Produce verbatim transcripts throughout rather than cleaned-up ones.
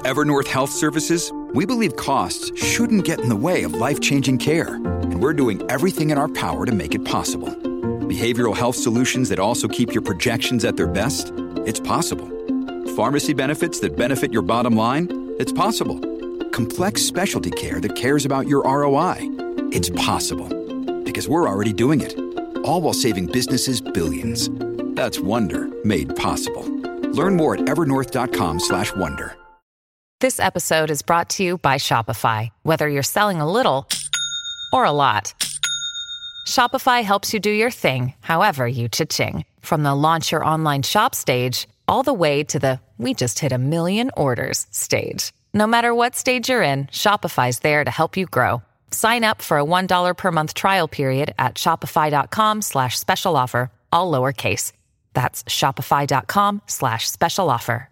Evernorth Health Services, we believe costs shouldn't get in the way of life-changing care, and we're doing everything in our power to make it possible. Behavioral health solutions that also keep your projections at their best? It's possible. Pharmacy benefits that benefit your bottom line? It's possible. Complex specialty care that cares about your R O I? It's possible. Because we're already doing it. All while saving businesses billions. That's Wonder made possible. Learn more at evernorth.com slash wonder. This episode is brought to you by Shopify. Whether you're selling a little or a lot, Shopify helps you do your thing, however you cha-ching. From the launch your online shop stage, all the way to the we just hit a million orders stage. No matter what stage you're in, Shopify's there to help you grow. Sign up for a one dollar per month trial period at shopify.com slash special offer, all lowercase. That's shopify.com slash special offer.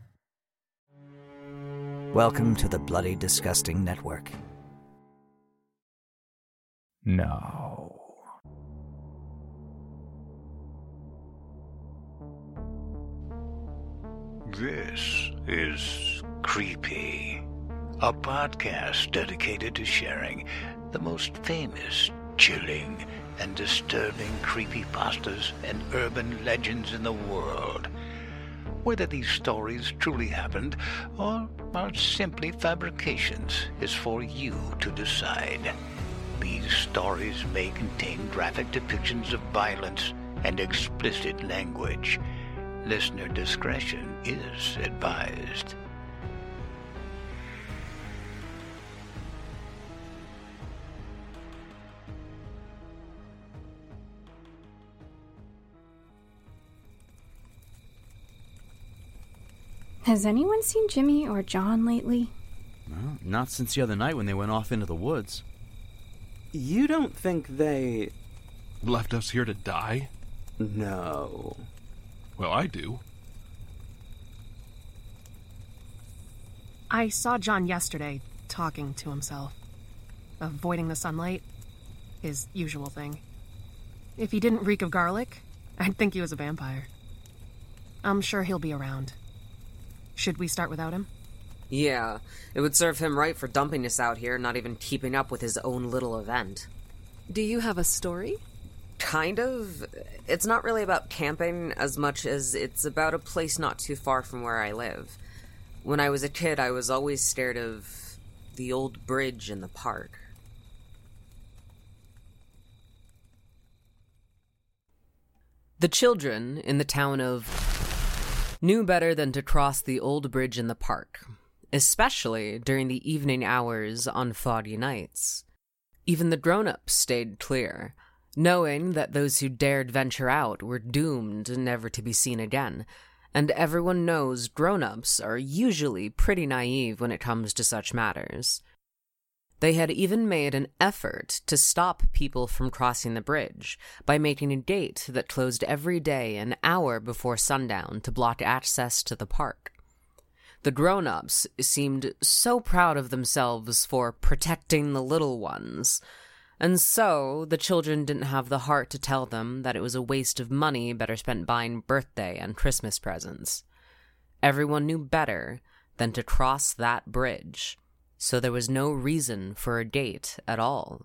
Welcome to the Bloody Disgusting Network. No. This is Creepy, a podcast dedicated to sharing the most famous, chilling, and disturbing creepypastas and urban legends in the world. Whether these stories truly happened or are simply fabrications is for you to decide. These stories may contain graphic depictions of violence and explicit language. Listener discretion is advised. Has anyone seen Jimmy or John lately? Well, not since the other night when they went off into the woods. You don't think they... left us here to die? No. Well, I do. I saw John yesterday, talking to himself. Avoiding the sunlight. His usual thing. If he didn't reek of garlic, I'd think he was a vampire. I'm sure he'll be around. Should we start without him? Yeah, it would serve him right for dumping us out here, not even keeping up with his own little event. Do you have a story? Kind of. It's not really about camping as much as it's about a place not too far from where I live. When I was a kid, I was always scared of the old bridge in the park. The children in the town of knew better than to cross the old bridge in the park, especially during the evening hours on foggy nights. Even the grown-ups stayed clear, knowing that those who dared venture out were doomed never to be seen again, and everyone knows grown-ups are usually pretty naive when it comes to such matters. They had even made an effort to stop people from crossing the bridge by making a gate that closed every day an hour before sundown to block access to the park. The grown-ups seemed so proud of themselves for protecting the little ones, and so the children didn't have the heart to tell them that it was a waste of money better spent buying birthday and Christmas presents. Everyone knew better than to cross that bridge, so there was no reason for a gate at all.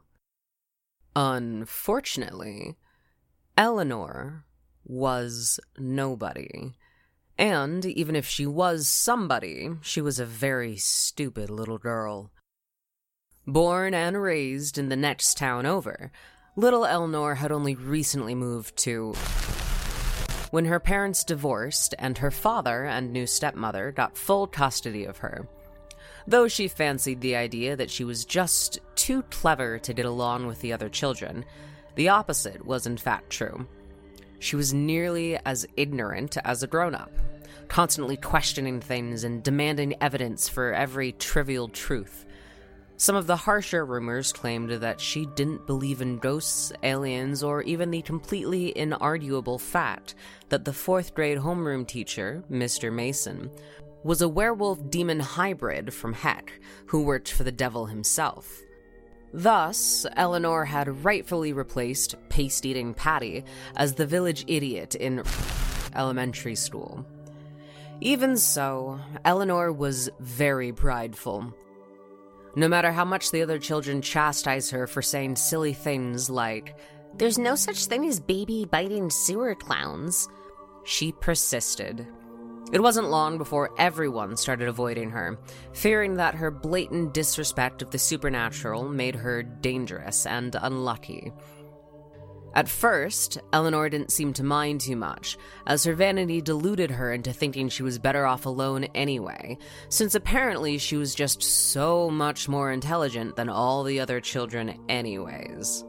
Unfortunately, Eleanor was nobody. And even if she was somebody, she was a very stupid little girl. Born and raised in the next town over, little Eleanor had only recently moved to... when her parents divorced and her father and new stepmother got full custody of her. Though she fancied the idea that she was just too clever to get along with the other children, the opposite was in fact true. She was nearly as ignorant as a grown-up, constantly questioning things and demanding evidence for every trivial truth. Some of the harsher rumors claimed that she didn't believe in ghosts, aliens, or even the completely inarguable fact that the fourth grade homeroom teacher, Mister Mason, was a werewolf-demon hybrid from Heck, who worked for the devil himself. Thus, Eleanor had rightfully replaced paste-eating Patty as the village idiot in elementary school. Even so, Eleanor was very prideful. No matter how much the other children chastised her for saying silly things like, "There's no such thing as baby-biting sewer clowns," she persisted. It wasn't long before everyone started avoiding her, fearing that her blatant disrespect of the supernatural made her dangerous and unlucky. At first, Eleanor didn't seem to mind too much, as her vanity deluded her into thinking she was better off alone anyway, since apparently she was just so much more intelligent than all the other children anyways.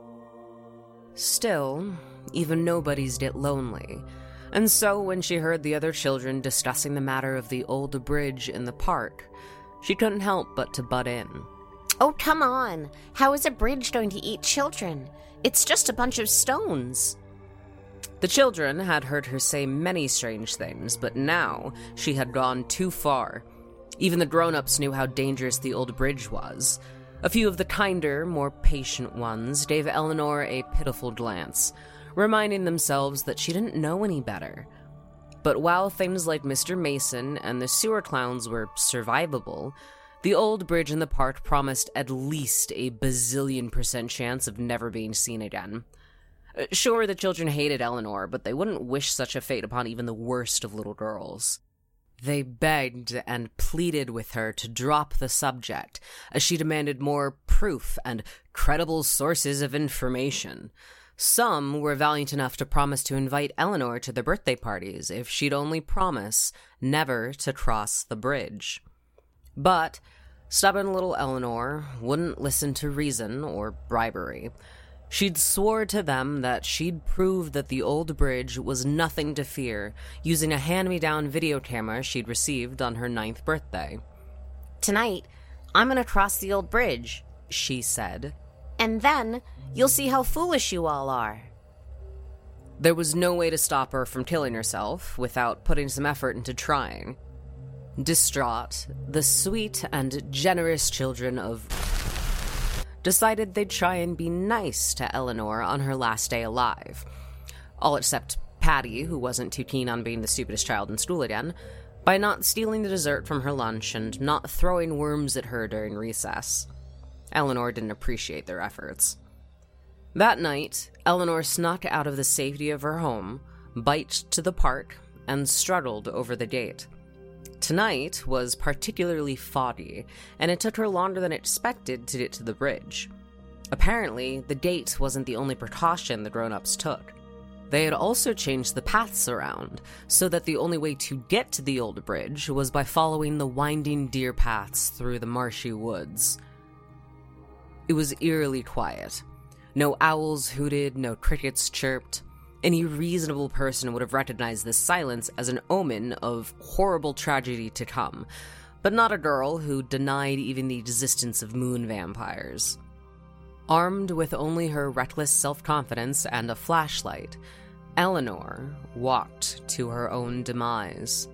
Still, even nobodies get lonely, and so when she heard the other children discussing the matter of the old bridge in the park, she couldn't help but to butt in. "Oh, come on. How is a bridge going to eat children? It's just a bunch of stones." The children had heard her say many strange things, but now she had gone too far. Even the grown-ups knew how dangerous the old bridge was. A few of the kinder, more patient ones gave Eleanor a pitiful glance, reminding themselves that she didn't know any better. But while things like Mister Mason and the sewer clowns were survivable, the old bridge in the park promised at least a bazillion percent chance of never being seen again. Sure, the children hated Eleanor, but they wouldn't wish such a fate upon even the worst of little girls. They begged and pleaded with her to drop the subject, as she demanded more proof and credible sources of information. Some were valiant enough to promise to invite Eleanor to their birthday parties if she'd only promise never to cross the bridge. But stubborn little Eleanor wouldn't listen to reason or bribery. She'd swore to them that she'd prove that the old bridge was nothing to fear, using a hand-me-down video camera she'd received on her ninth birthday. "Tonight, I'm gonna cross the old bridge," she said. "And then you'll see how foolish you all are." There was no way to stop her from killing herself without putting some effort into trying. Distraught, the sweet and generous children of decided they'd try and be nice to Eleanor on her last day alive. All except Patty, who wasn't too keen on being the stupidest child in school again, by not stealing the dessert from her lunch and not throwing worms at her during recess. Eleanor didn't appreciate their efforts. That night, Eleanor snuck out of the safety of her home, biked to the park, and struggled over the gate. Tonight was particularly foggy, and it took her longer than expected to get to the bridge. Apparently, the gate wasn't the only precaution the grown-ups took. They had also changed the paths around, so that the only way to get to the old bridge was by following the winding deer paths through the marshy woods. It was eerily quiet. No owls hooted, no crickets chirped. Any reasonable person would have recognized this silence as an omen of horrible tragedy to come, but not a girl who denied even the existence of moon vampires. Armed with only her reckless self-confidence and a flashlight, Eleanor walked to her own demise.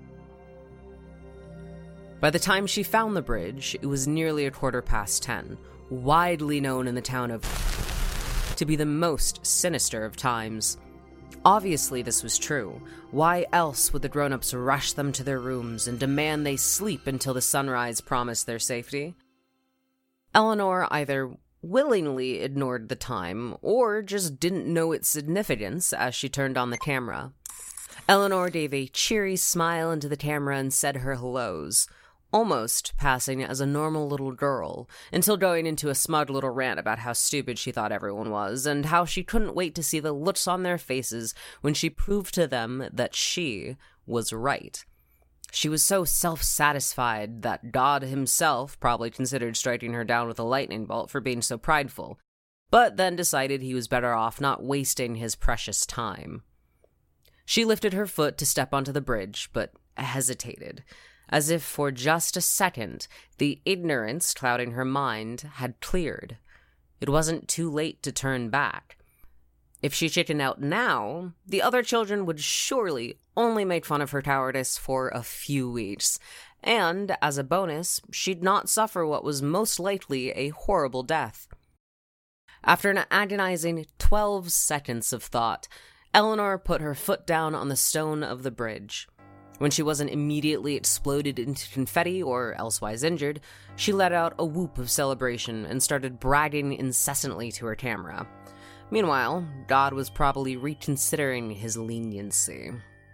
By the time she found the bridge, it was nearly a quarter past ten, widely known in the town of to be the most sinister of times. Obviously this was true. Why else would the grown-ups rush them to their rooms and demand they sleep until the sunrise promised their safety? Eleanor either willingly ignored the time, or just didn't know its significance as she turned on the camera. Eleanor gave a cheery smile into the camera and said her hellos, almost passing as a normal little girl, until going into a smug little rant about how stupid she thought everyone was, and how she couldn't wait to see the looks on their faces when she proved to them that she was right. She was so self-satisfied that God himself probably considered striking her down with a lightning bolt for being so prideful, but then decided he was better off not wasting his precious time. She lifted her foot to step onto the bridge, but hesitated, as if for just a second the ignorance clouding her mind had cleared. It wasn't too late to turn back. If she chickened out now, the other children would surely only make fun of her cowardice for a few weeks, and, as a bonus, she'd not suffer what was most likely a horrible death. After an agonizing twelve seconds of thought, Eleanor put her foot down on the stone of the bridge. When she wasn't immediately exploded into confetti or elsewise injured, she let out a whoop of celebration and started bragging incessantly to her camera. Meanwhile, God was probably reconsidering his leniency.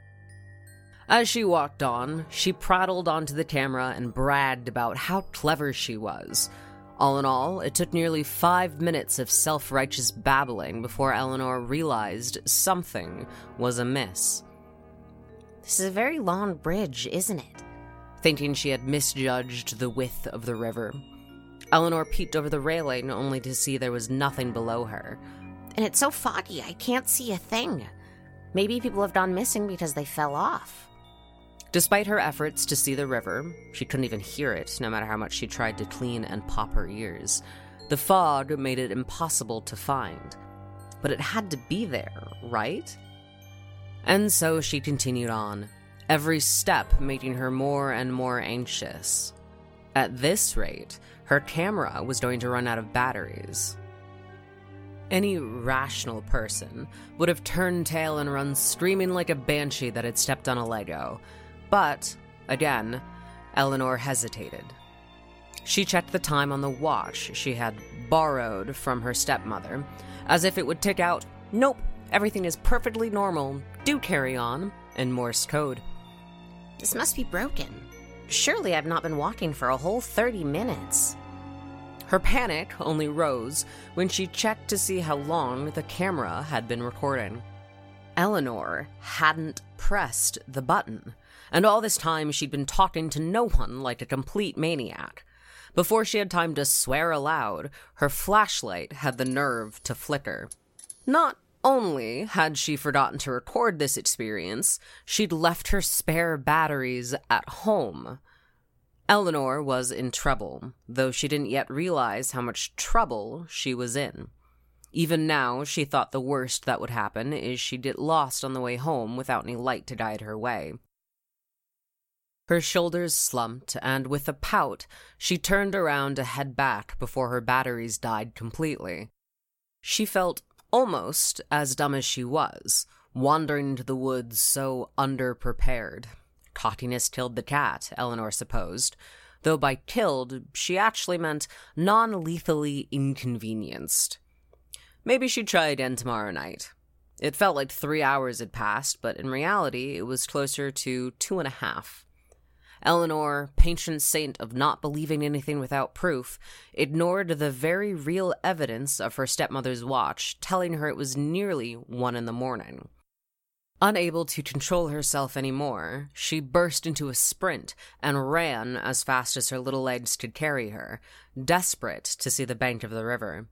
As she walked on, she prattled onto the camera and bragged about how clever she was. All in all, it took nearly five minutes of self-righteous babbling before Eleanor realized something was amiss. This is a very long bridge, isn't it? Thinking she had misjudged the width of the river, Eleanor peeked over the railing only to see there was nothing below her. And it's so foggy, I can't see a thing. Maybe people have gone missing because they fell off. Despite her efforts to see the river, she couldn't even hear it, no matter how much she tried to clean and pop her ears. The fog made it impossible to find. But it had to be there, right? And so she continued on, every step making her more and more anxious. At this rate, her camera was going to run out of batteries. Any rational person would have turned tail and run screaming like a banshee that had stepped on a Lego. But, again, Eleanor hesitated. She checked the time on the watch she had borrowed from her stepmother, as if it would tick out, "Nope, everything is perfectly normal, do carry on," in Morse code. This must be broken. Surely I've not been walking for a whole thirty minutes. Her panic only rose when she checked to see how long the camera had been recording. Eleanor hadn't pressed the button, and all this time she'd been talking to no one like a complete maniac. Before she had time to swear aloud, her flashlight had the nerve to flicker. Not only had she forgotten to record this experience, she'd left her spare batteries at home. Eleanor was in trouble, though she didn't yet realize how much trouble she was in. Even now, she thought the worst that would happen is she'd get lost on the way home without any light to guide her way. Her shoulders slumped, and with a pout, she turned around to head back before her batteries died completely. She felt almost as dumb as she was, wandering into the woods so underprepared. Cockiness killed the cat, Eleanor supposed, though by killed, she actually meant non-lethally inconvenienced. Maybe she'd try again tomorrow night. It felt like three hours had passed, but in reality, it was closer to two and a half. Eleanor, patient saint of not believing anything without proof, ignored the very real evidence of her stepmother's watch, telling her it was nearly one in the morning. Unable to control herself anymore, she burst into a sprint and ran as fast as her little legs could carry her, desperate to see the bank of the river.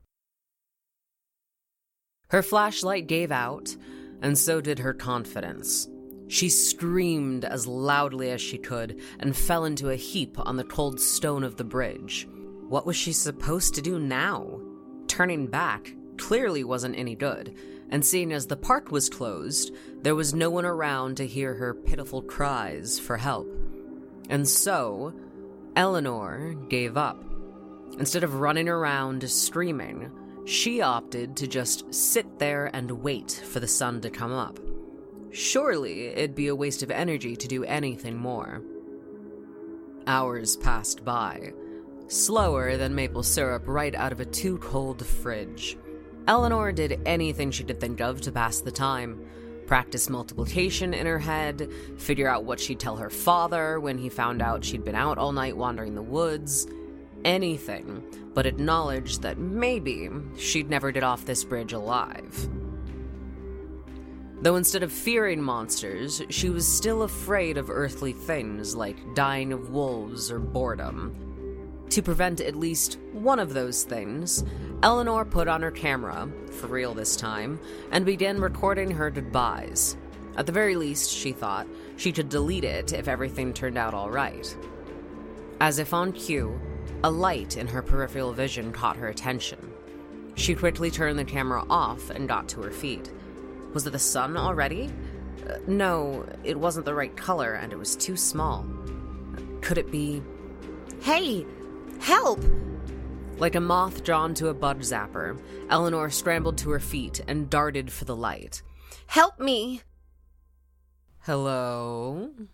Her flashlight gave out, and so did her confidence. She screamed as loudly as she could and fell into a heap on the cold stone of the bridge. What was she supposed to do now? Turning back clearly wasn't any good, and seeing as the park was closed, there was no one around to hear her pitiful cries for help. And so, Eleanor gave up. Instead of running around screaming, she opted to just sit there and wait for the sun to come up. Surely it'd be a waste of energy to do anything more. Hours passed by, slower than maple syrup right out of a too-cold fridge. Eleanor did anything she could think of to pass the time. Practice multiplication in her head, figure out what she'd tell her father when he found out she'd been out all night wandering the woods. Anything, but acknowledge that maybe she'd never get off this bridge alive. Though instead of fearing monsters, she was still afraid of earthly things like dying of wolves or boredom. To prevent at least one of those things, Eleanor put on her camera, for real this time, and began recording her goodbyes. At the very least, she thought, she could delete it if everything turned out all right. As if on cue, a light in her peripheral vision caught her attention. She quickly turned the camera off and got to her feet. Was it the sun already? Uh, no, it wasn't the right color, and it was too small. Could it be... Hey! Help! Like a moth drawn to a bug zapper, Eleanor scrambled to her feet and darted for the light. Help me! Hello?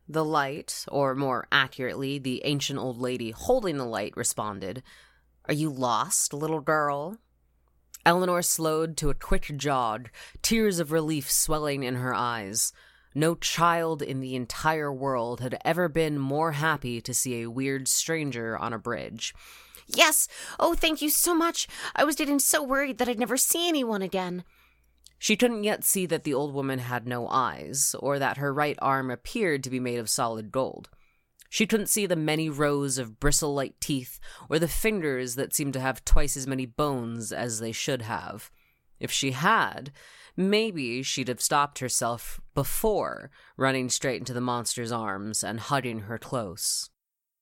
The light, or more accurately, the ancient old lady holding the light, responded, "Are you lost, little girl?" Eleanor slowed to a quick jog, tears of relief swelling in her eyes. No child in the entire world had ever been more happy to see a weird stranger on a bridge. Yes! Oh, thank you so much! I was getting so worried that I'd never see anyone again. She couldn't yet see that the old woman had no eyes, or that her right arm appeared to be made of solid gold. She couldn't see the many rows of bristle-like teeth, or the fingers that seemed to have twice as many bones as they should have. If she had, maybe she'd have stopped herself before running straight into the monster's arms and hugging her close.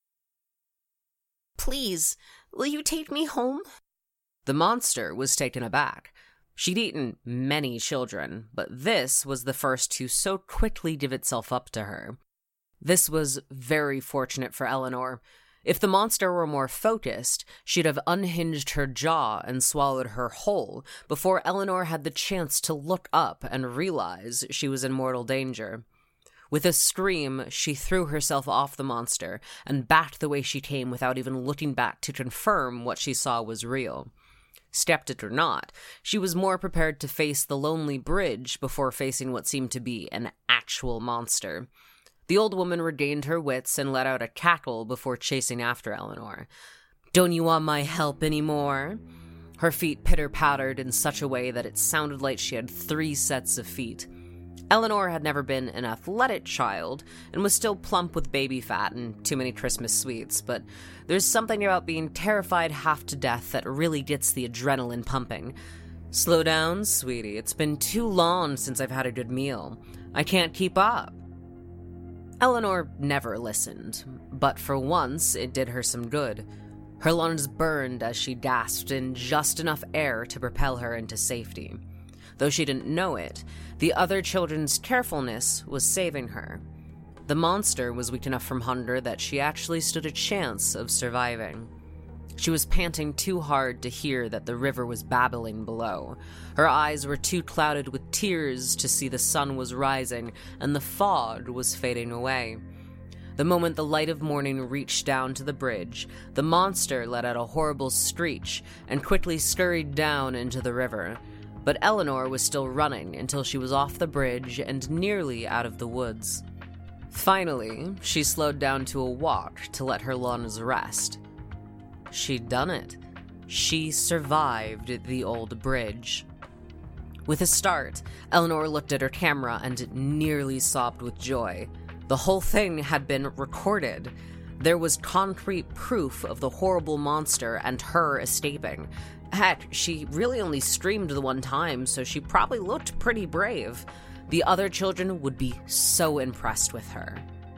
Please, will you take me home? The monster was taken aback. She'd eaten many children, but this was the first to so quickly give itself up to her. This was very fortunate for Eleanor. If the monster were more focused, she'd have unhinged her jaw and swallowed her whole before Eleanor had the chance to look up and realize she was in mortal danger. With a scream, she threw herself off the monster and backed the way she came without even looking back to confirm what she saw was real. Skeptic or not, she was more prepared to face the lonely bridge before facing what seemed to be an actual monster. The old woman regained her wits and let out a cackle before chasing after Eleanor. "Don't you want my help anymore?" Her feet pitter-pattered in such a way that it sounded like she had three sets of feet. Eleanor had never been an athletic child and was still plump with baby fat and too many Christmas sweets, but there's something about being terrified half to death that really gets the adrenaline pumping. "Slow down, sweetie. It's been too long since I've had a good meal. I can't keep up." Eleanor never listened, but for once it did her some good. Her lungs burned as she gasped in just enough air to propel her into safety. Though she didn't know it, the other children's carefulness was saving her. The monster was weak enough from hunger that she actually stood a chance of surviving. She was panting too hard to hear that the river was babbling below. Her eyes were too clouded with tears to see the sun was rising and the fog was fading away. The moment the light of morning reached down to the bridge, the monster let out a horrible screech and quickly scurried down into the river. But Eleanor was still running until she was off the bridge and nearly out of the woods. Finally, she slowed down to a walk to let her lungs rest. She'd done it. She survived the old bridge. With a start, Eleanor looked at her camera and nearly sobbed with joy. The whole thing had been recorded. There was concrete proof of the horrible monster and her escaping. Heck, she really only screamed the one time, so she probably looked pretty brave. The other children would be so impressed with her.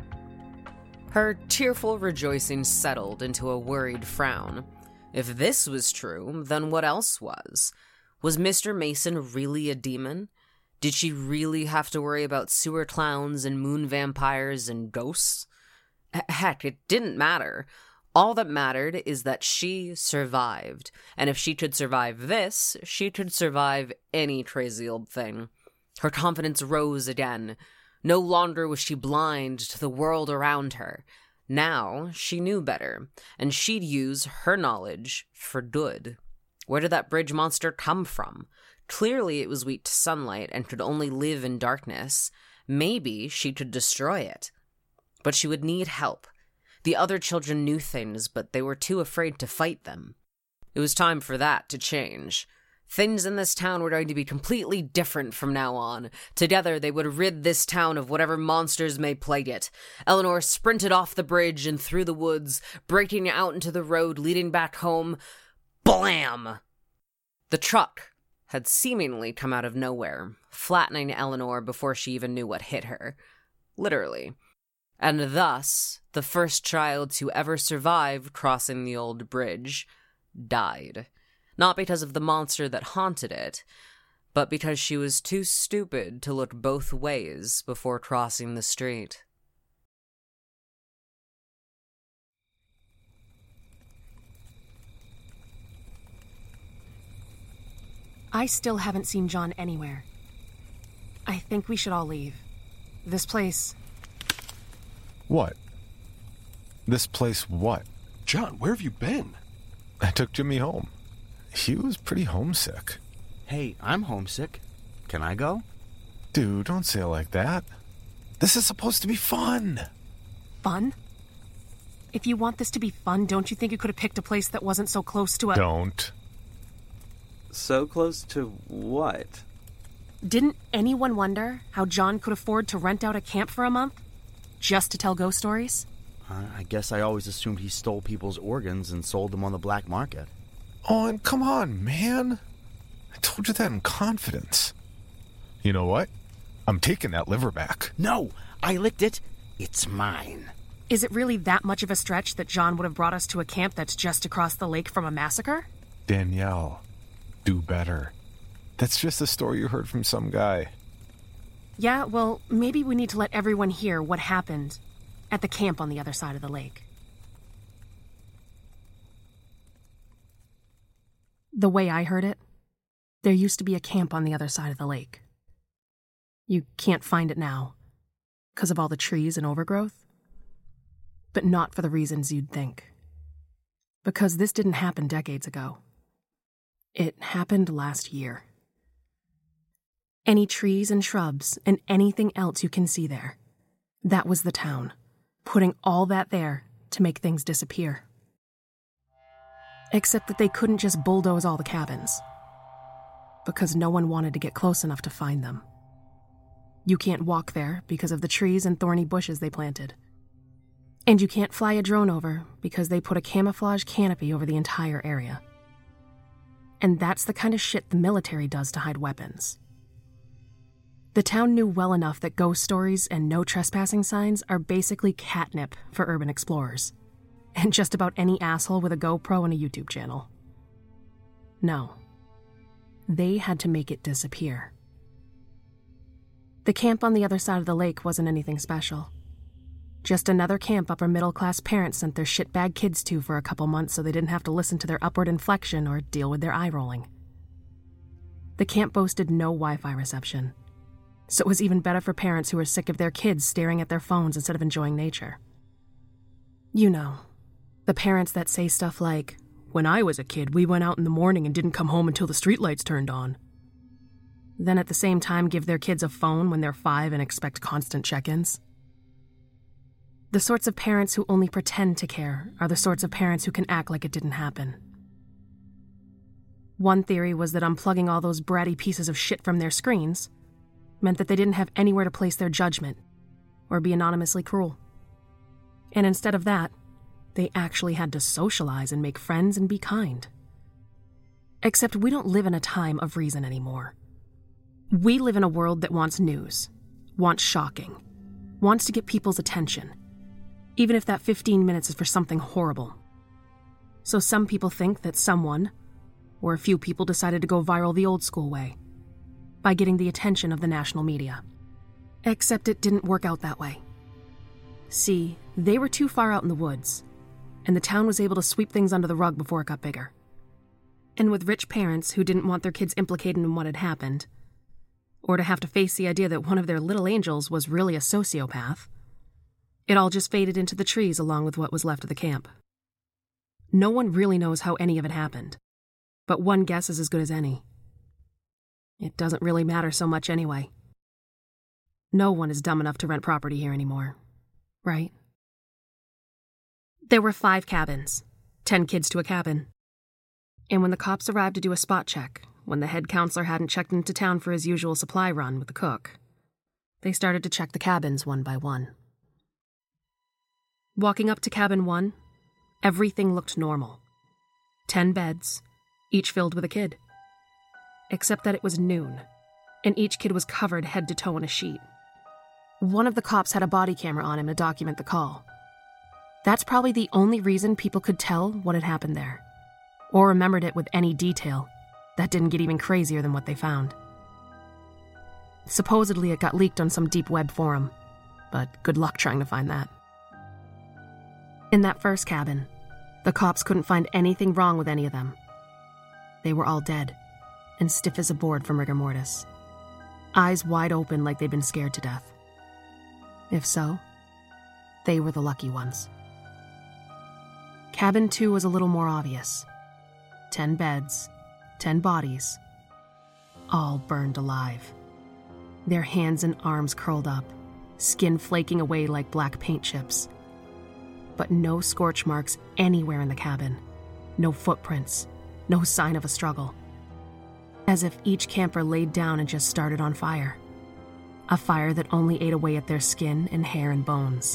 Her tearful rejoicing settled into a worried frown. If this was true, then what else was? Was Mister Mason really a demon? Did she really have to worry about sewer clowns and moon vampires and ghosts? H- heck, it didn't matter. All that mattered is that she survived, and if she could survive this, she could survive any crazy old thing. Her confidence rose again. No longer was she blind to the world around her. Now she knew better, and she'd use her knowledge for good. Where did that bridge monster come from? Clearly it was weak to sunlight and could only live in darkness. Maybe she could destroy it. But she would need help. The other children knew things, but they were too afraid to fight them. It was time for that to change. Things in this town were going to be completely different from now on. Together, they would rid this town of whatever monsters may plague it. Eleanor sprinted off the bridge and through the woods, breaking out into the road leading back home. Blam! The truck had seemingly come out of nowhere, flattening Eleanor before she even knew what hit her. Literally. And thus, the first child to ever survive crossing the old bridge died. Not because of the monster that haunted it, but because she was too stupid to look both ways before crossing the street. I still haven't seen John anywhere. I think we should all leave. This place What? This place what? John, where have you been? I took Jimmy home. He was pretty homesick. Hey, I'm homesick. Can I go? Dude, don't say it like that. This is supposed to be fun. Fun? If you want this to be fun, don't you think you could have picked a place that wasn't so close to a... Don't. So close to what? Didn't anyone wonder how John could afford to rent out a camp for a month? Just to tell ghost stories? Uh, I guess I always assumed he stole people's organs and sold them on the black market. Oh, and come on, man. I told you that in confidence. You know what? I'm taking that liver back. No, I licked it. It's mine. Is it really that much of a stretch that John would have brought us to a camp that's just across the lake from a massacre? Danielle, do better. That's just a story you heard from some guy. Yeah, well, maybe we need to let everyone hear what happened at the camp on the other side of the lake. The way I heard it, there used to be a camp on the other side of the lake. You can't find it now, because of all the trees and overgrowth. But not for the reasons you'd think. Because this didn't happen decades ago. It happened last year. Any trees and shrubs and anything else you can see there, that was the town, putting all that there to make things disappear. Except that they couldn't just bulldoze all the cabins, because no one wanted to get close enough to find them. You can't walk there because of the trees and thorny bushes they planted. And you can't fly a drone over because they put a camouflage canopy over the entire area. And that's the kind of shit the military does to hide weapons. The town knew well enough that ghost stories and no trespassing signs are basically catnip for urban explorers, and just about any asshole with a GoPro and a YouTube channel. No. They had to make it disappear. The camp on the other side of the lake wasn't anything special. Just another camp upper middle-class parents sent their shitbag kids to for a couple months so they didn't have to listen to their upward inflection or deal with their eye rolling. The camp boasted no Wi-Fi reception, so it was even better for parents who were sick of their kids staring at their phones instead of enjoying nature. You know, the parents that say stuff like, "When I was a kid, we went out in the morning and didn't come home until the streetlights turned on." Then at the same time give their kids a phone when they're five and expect constant check-ins. The sorts of parents who only pretend to care are the sorts of parents who can act like it didn't happen. One theory was that unplugging all those bratty pieces of shit from their screens meant that they didn't have anywhere to place their judgment or be anonymously cruel. And instead of that, they actually had to socialize and make friends and be kind. Except we don't live in a time of reason anymore. We live in a world that wants news, wants shocking, wants to get people's attention, even if that fifteen minutes is for something horrible. So some people think that someone, or a few people, decided to go viral the old school way, by getting the attention of the national media. Except it didn't work out that way. See, they were too far out in the woods, and the town was able to sweep things under the rug before it got bigger. And with rich parents who didn't want their kids implicated in what had happened, or to have to face the idea that one of their little angels was really a sociopath, it all just faded into the trees along with what was left of the camp. No one really knows how any of it happened, but one guess is as good as any. It doesn't really matter so much anyway. No one is dumb enough to rent property here anymore, right? There were five cabins, ten kids to a cabin. And when the cops arrived to do a spot check, when the head counselor hadn't checked into town for his usual supply run with the cook, they started to check the cabins one by one. Walking up to cabin one, everything looked normal. Ten beds, each filled with a kid. Except that it was noon, and each kid was covered head to toe in a sheet. One of the cops had a body camera on him to document the call. That's probably the only reason people could tell what had happened there, or remembered it with any detail. That didn't get even crazier than what they found. Supposedly it got leaked on some deep web forum, but good luck trying to find that. In that first cabin, the cops couldn't find anything wrong with any of them. They were all dead, and stiff as a board from rigor mortis, eyes wide open like they'd been scared to death. If so, They were the lucky ones. Cabin two was a little more obvious. Ten beds, ten bodies, all burned alive. Their hands and arms curled up, skin flaking away like black paint chips. But no scorch marks anywhere in the cabin. No footprints, no sign of a struggle. As if each camper laid down and just started on fire. A fire that only ate away at their skin and hair and bones.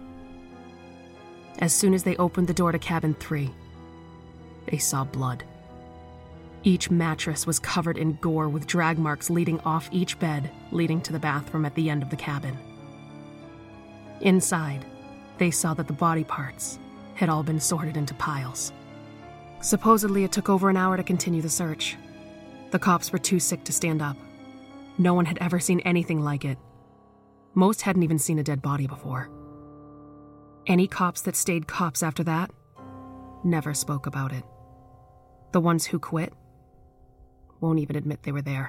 As soon as they opened the door to cabin three, they saw blood. Each mattress was covered in gore with drag marks leading off each bed, leading to the bathroom at the end of the cabin. Inside, they saw that the body parts had all been sorted into piles. Supposedly, it took over an hour to continue the search. The cops were too sick to stand up. No one had ever seen anything like it. Most hadn't even seen a dead body before. Any cops that stayed cops after that never spoke about it. The ones who quit won't even admit they were there.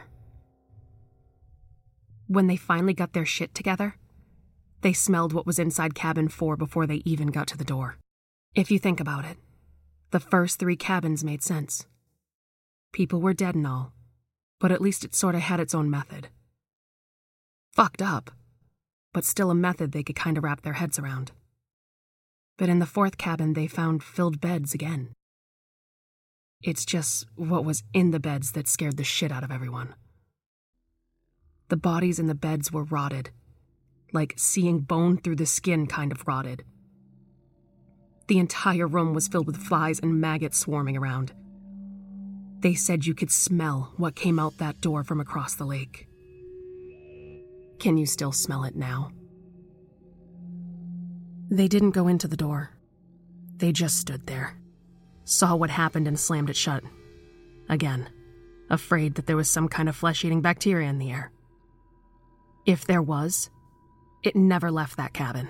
When they finally got their shit together, they smelled what was inside cabin four before they even got to the door. If you think about it, the first three cabins made sense. People were dead and all, but at least it sort of had its own method. Fucked up, but still a method they could kind of wrap their heads around. But in the fourth cabin, they found filled beds again. It's just what was in the beds that scared the shit out of everyone. The bodies in the beds were rotted, like seeing bone through the skin kind of rotted. The entire room was filled with flies and maggots swarming around. They said you could smell what came out that door from across the lake. Can you still smell it now? They didn't go into the door. They just stood there, saw what happened and slammed it shut. Again, afraid that there was some kind of flesh-eating bacteria in the air. If there was, it never left that cabin.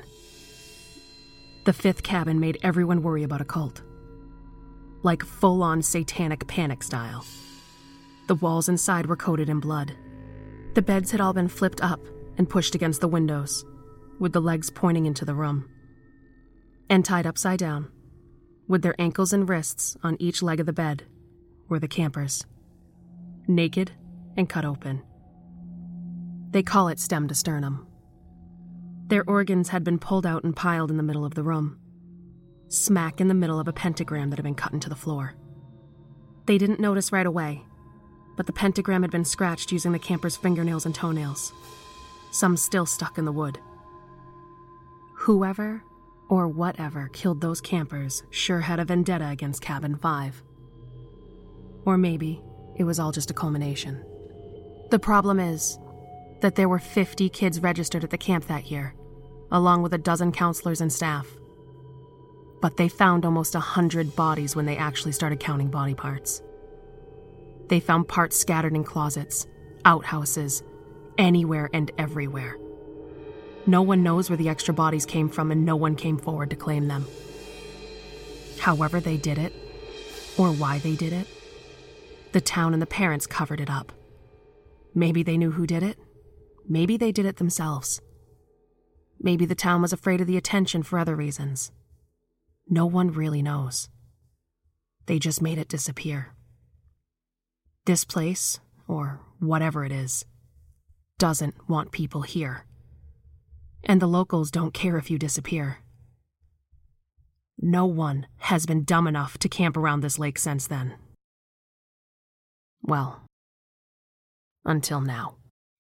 The fifth cabin made everyone worry about a cult. Like full-on satanic panic style. The walls inside were coated in blood. The beds had all been flipped up and pushed against the windows, with the legs pointing into the room. And tied upside down, with their ankles and wrists on each leg of the bed, were the campers. Naked and cut open. They call it stem to sternum. Their organs had been pulled out and piled in the middle of the room, smack in the middle of a pentagram that had been cut into the floor. They didn't notice right away, but the pentagram had been scratched using the campers' fingernails and toenails, some still stuck in the wood. Whoever or whatever killed those campers sure had a vendetta against Cabin five. Or maybe it was all just a culmination. The problem is that there were fifty kids registered at the camp that year, along with a dozen counselors and staff. But they found almost a hundred bodies when they actually started counting body parts. They found parts scattered in closets, outhouses, anywhere and everywhere. No one knows where the extra bodies came from, and no one came forward to claim them. However they did it, or why they did it, the town and the parents covered it up. Maybe they knew who did it. Maybe they did it themselves. Maybe the town was afraid of the attention for other reasons. No one really knows. They just made it disappear. This place, or whatever it is, doesn't want people here. And the locals don't care if you disappear. No one has been dumb enough to camp around this lake since then. Well, until now.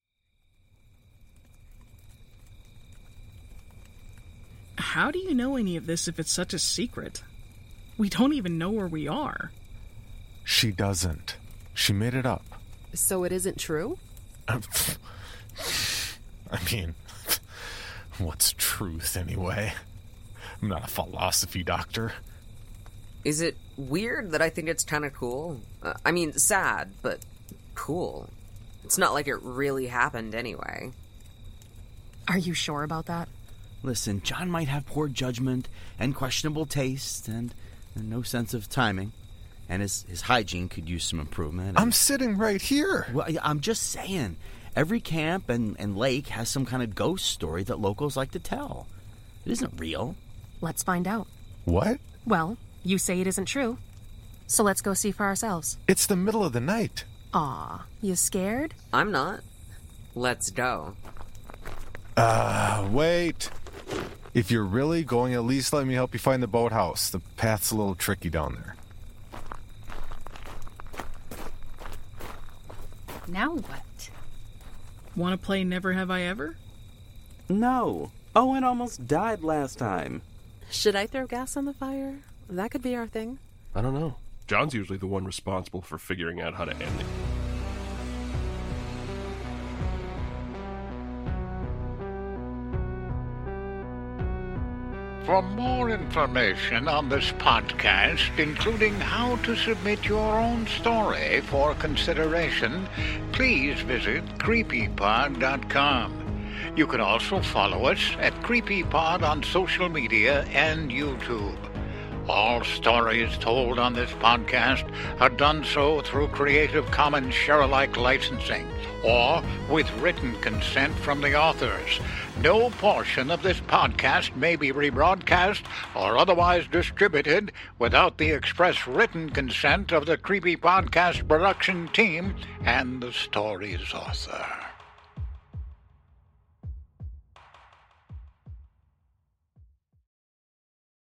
How do you know any of this if it's such a secret? We don't even know where we are. She doesn't. She made it up. So it isn't true? I mean, what's truth anyway? I'm not a philosophy doctor. Is it weird that I think it's kind of cool? Uh, I mean, sad, but cool. It's not like it really happened anyway. Are you sure about that? Listen, John might have poor judgment and questionable taste and, and no sense of timing. And his, his hygiene could use some improvement. I'm sitting right here. Well, I'm just saying. Every camp and, and lake has some kind of ghost story that locals like to tell. It isn't real. Let's find out. What? Well, you say it isn't true. So let's go see for ourselves. It's the middle of the night. Aw, you scared? I'm not. Let's go. Ah, uh, wait. If you're really going, at least let me help you find the boathouse. The path's a little tricky down there. Now what? Want to play Never Have I Ever? No. Owen almost died last time. Should I throw gas on the fire? That could be our thing. I don't know. John's usually the one responsible for figuring out how to end it. For more information on this podcast, including how to submit your own story for consideration, please visit creepy pod dot com. You can also follow us at CreepyPod on social media and YouTube. All stories told on this podcast are done so through Creative Commons share-alike licensing or with written consent from the authors. No portion of this podcast may be rebroadcast or otherwise distributed without the express written consent of the Creepy Podcast production team and the story's author.